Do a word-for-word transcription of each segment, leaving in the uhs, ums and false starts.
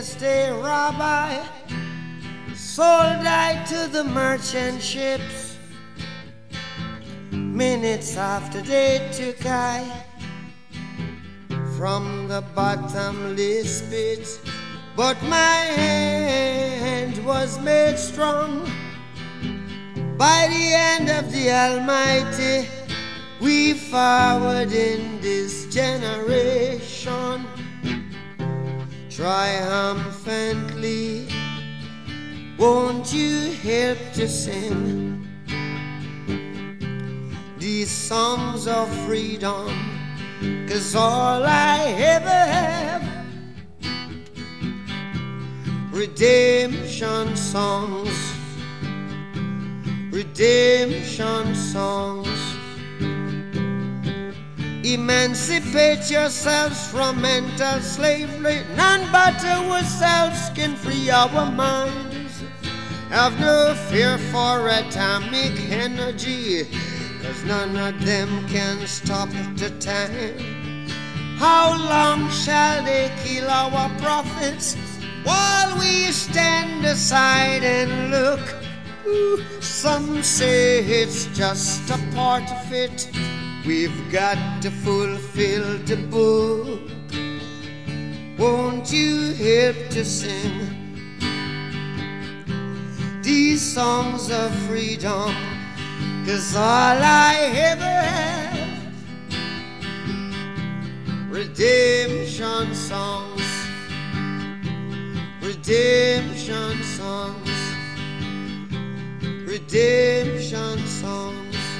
just a rabbi, sold I to the merchant ships. Minutes after they took I from the bottomless pit, but my hand was made strong by the hand of the Almighty. We forward in this generation triumphantly. Won't you help to sing these songs of freedom? 'Cause all I ever have, redemption songs, redemption songs. Emancipate yourselves from mental slavery. None but ourselves can free our minds. Have no fear for atomic energy, 'cause none of them can stop the time. How long shall they kill our prophets while we stand aside and look? Ooh, some say it's just a part of it. We've got to fulfill the book. Won't you help to sing these songs of freedom? 'Cause all I ever have, redemption songs, redemption songs, redemption songs.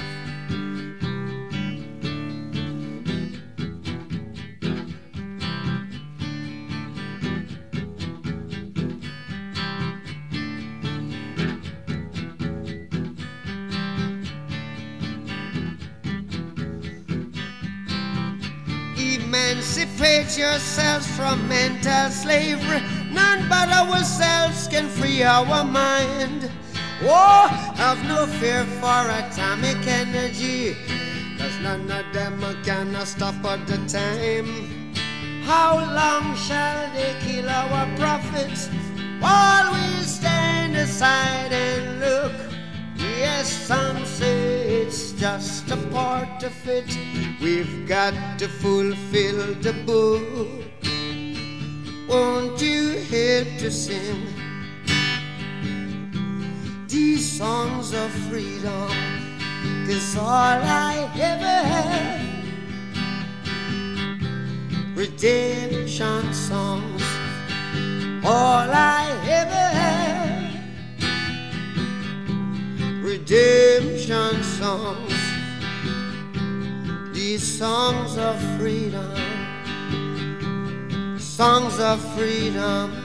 Emancipate yourselves from mental slavery. None but ourselves can free our mind. Oh, have no fear for atomic energy, 'cause none of them can stop at the time. How long shall they kill our prophets while we stand aside and look? Yes, some say it's just a part of it. We've got to fulfill the book. Won't you help to sing these songs of freedom? 'Cause all I ever have, redemption songs. All I ever have, redemption songs. These songs of freedom, songs of freedom.